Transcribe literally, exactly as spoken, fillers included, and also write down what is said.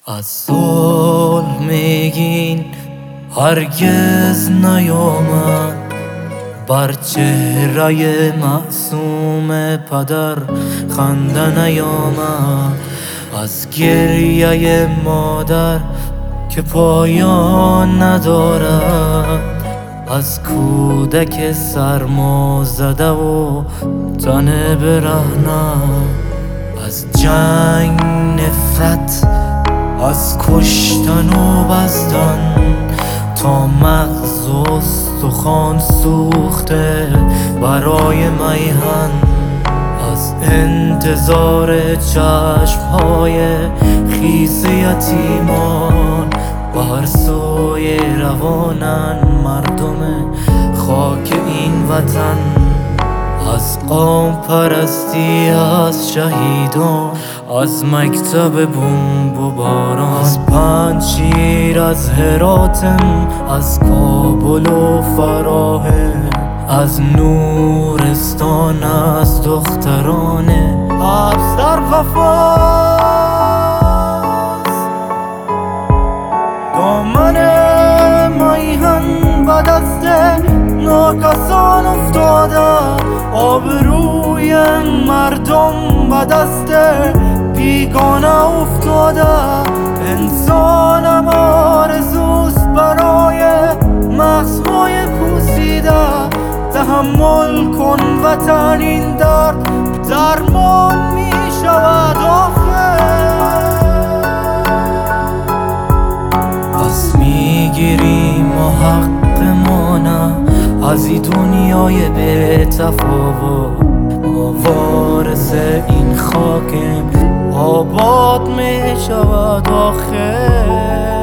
از صلح میگین هرگز نیامد، بر چهره معصوم پدر خنده نیامد. از گریه مادر که پایان ندارد، از کودک سرما زده و تن برهنه، از جنگ نفرت، از کشتن و بستن تا مغز و استخوان سوخته برای میهن. از انتظار چشمهای خیس یتیمان بر سوی روانن مردم خاک این وطن. از قوم پرستی، از شهیدان، از مکتب بمب و باران، از پنجشیر، از هراتم، از کابل و فراهم، از نورستان، از دختران حبس در قفس. دامن میهن به دست ناکسان افتاده، آبروی مردم به دست بیگانه افتاده. انسانم آرزوست برای مغزهای پوسیده، تحمل کن وطن این درد درمان می شود آخه. پس می گیریم و حق مانه از این دنیای بی تفاوت، ما وارث این خاکیم، آباد می شود آخه.